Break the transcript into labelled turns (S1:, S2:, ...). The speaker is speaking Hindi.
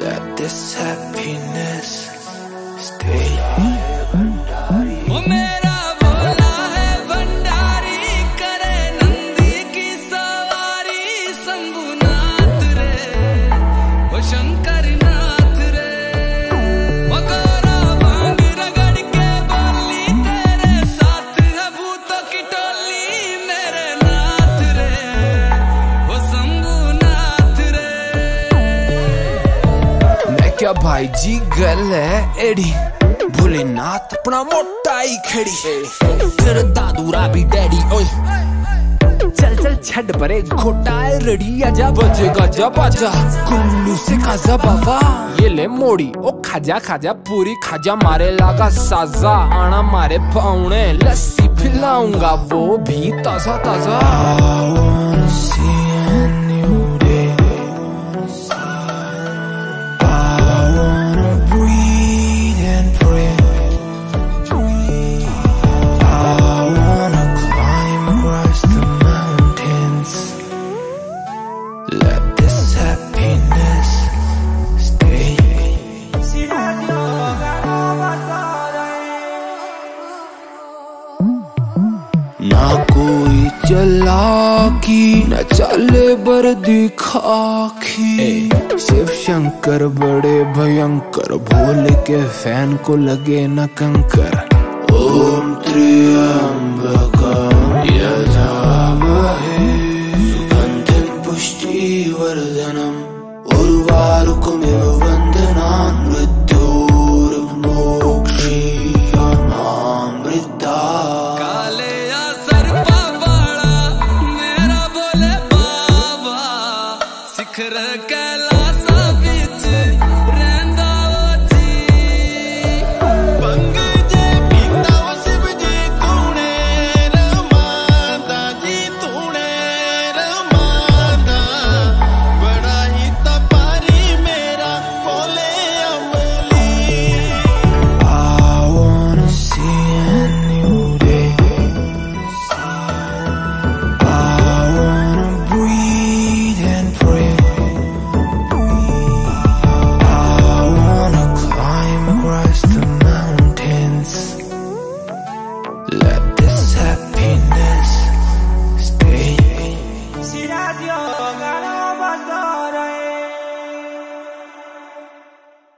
S1: Let this happiness stay.
S2: वो मेरा भोला है भंडारी, करे नंदी की सवारी, शंभुनाथ रे वो शंकर नाथ रे। वो गोरा भांग रगड़ के बोली, तेरे साथ है भूतों की टोली, मेरे नाथ रे वो शंभुनाथ रे।
S1: मैं क्या भाई जी गल है एड़ी, भोलेनाथ अपना मोटा ही खड़ी, तेरे दादूरा भी डैडी। ओए चल चल छड़ परे खोटा है रेडी, आजा बजेगा जब आजा कुल्लू से खाजा बाबा। ये ले मोड़ी ओ खाजा खाजा पूरी खाजा, मारे लागा साजा, आना मारे पाउने लस्सी पिलाऊंगा वो भी ताजा ताजा। Let this happiness stay. ना कोई चालाकी न चले बर दिखाखी, शिव शंकर बड़े भयंकर, भोले के फैन को लगे न कंकर। ओम त्र्यंबकम यजामहे सुगंधिं पुष्टिवर्धनम् उर्वारुकमिव बन्धनान् मृत्योर्मोक्षीयमामृतात्।
S2: काले या सर्पा वाला मेरा भोले बाबा, शिखर कैला